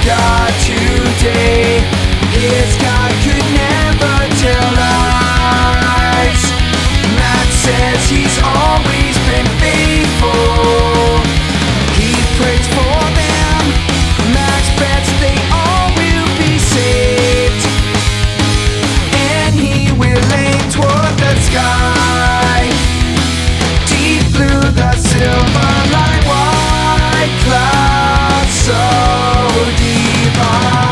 God today. His God could never tell lies. Matt says he's always been faithful. He prays for them. Max bets they all will be saved, and he will aim toward the sky. Deep blue, the silver line, white clouds so divine.